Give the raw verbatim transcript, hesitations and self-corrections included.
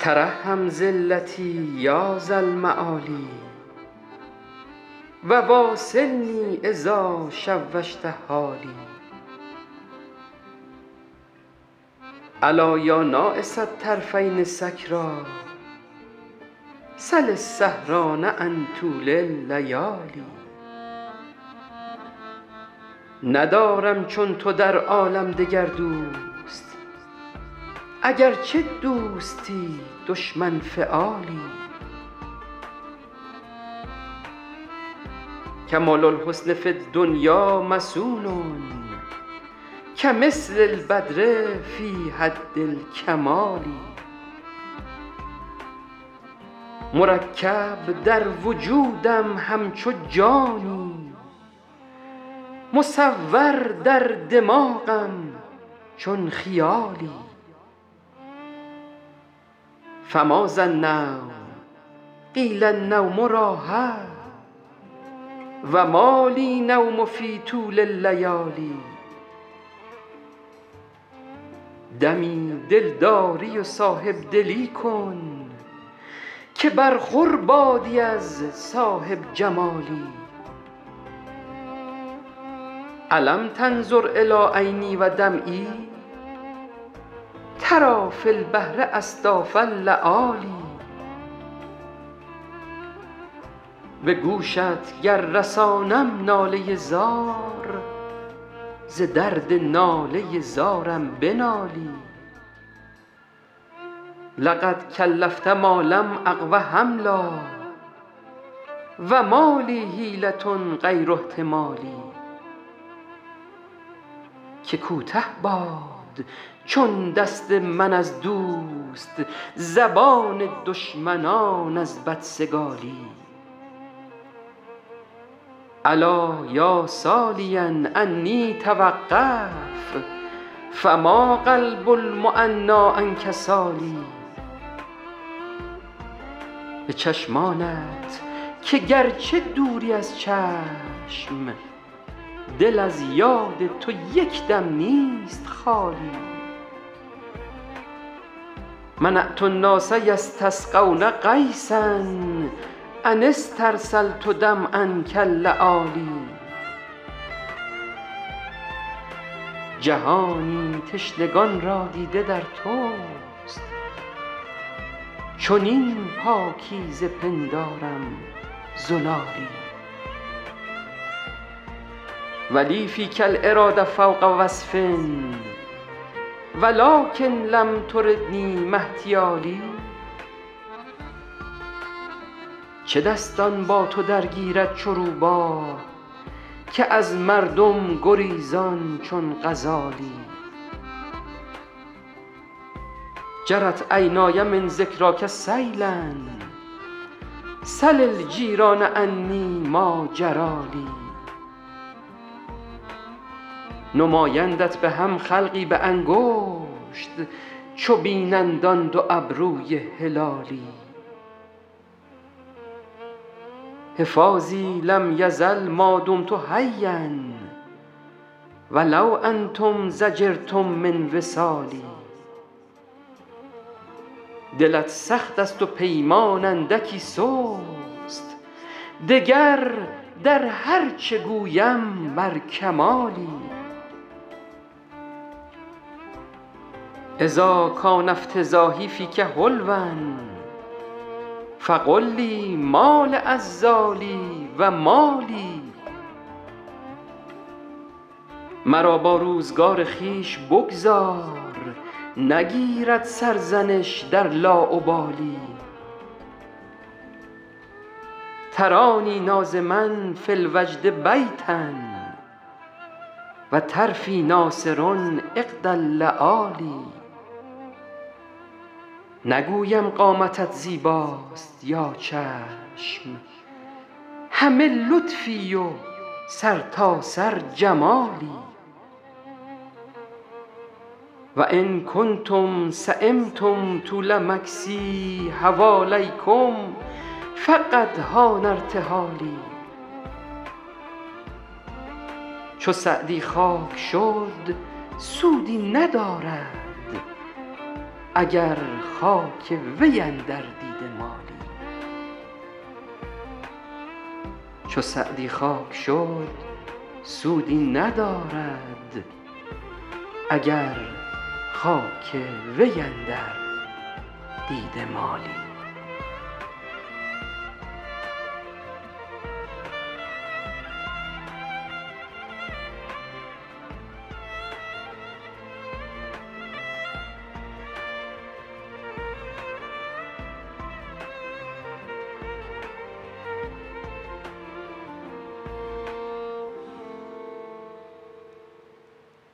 ترحم ذلتی یا ذا المعالی و واصلنی اذا شوشت حالی. الا یا ناعس الطرفین سکریٰ سل السهران عن طول اللیالی. ندارم چون تو در عالم دگر دوست، اگر چه دوستی دشمن فعالی. کمال الحسن فی الدنیا مصون کمثل البدر فی حد الکمال. مرکب در وجودم همچو جانی، مصور در دماغم چون خیالی. فما ذا النوم قیل النوم راحة و ما لی نوم فی طول اللیالی. دمی دلداری و صاحب دلی کن که برخور بادی از صاحب جمالی. الم تنظر الی عینی و دمعی تری فی البحر اصداف اللآلی. به گوشت گر رسانم ناله زار ز درد ناله زارم بنالی. لقد کلفت ما لم اقو حملا و ما لی حیلة غیر احتمالی. که کوته باد چون دست من از دوست، زبان دشمنان از بدسگالی. الا یا سالیا عنی توقف فما قلب المعنی عنک سالی. به چشمانت که گرچه دوری از چشم، دل از یاد تو یک دم نیست خالی. منعت الناس یستسقون غیثا ان استرسلت دمعا کاللآلی. جهانی تشنگان را دیده در توست، چنین پاکیزه پندارم زلالی. و لی فیک الاراده فوق وصف ولکن لم تردنی مع احتیالی. چه دستان با تو درگیرد چو روباه که از مردم گریزان چون غزالی. جرت عینای من ذکراک سیلا سل الجیران عنی ما جری لی. نمایندت به هم خلقی به انگشت چو بینند آن دو ابروی هلالی. حفاظی لم یزل ما دمت حیا ولو انتم زجرتم من وصالی. دلت سخت است و پیمان اندکی سست، دگر در هر چه گویم بر کمالی. اذا کان افتضاحی فیک حلوا فقل لی ما لعذالی و ما لی. مرا با روزگار خویش بگذار، نگیرد سرزنش در لاابالی. ترانی ناظما فی الوجد بیتا و طرفی ناصر عقد اللآلی. نگویم قامتت زیباست یا چشم، همه لطفی و سرتاسر جمالی. و ان کنتم سئمتم طول مکثی حوالیکم فقد حان ارتحالی. چو سعدی خاک شد سودی ندارد اگر خاک وی اندر دیده مالی. چو سعدی خاک شد سودی ندارد اگر خاک وی اندر دیده مالی.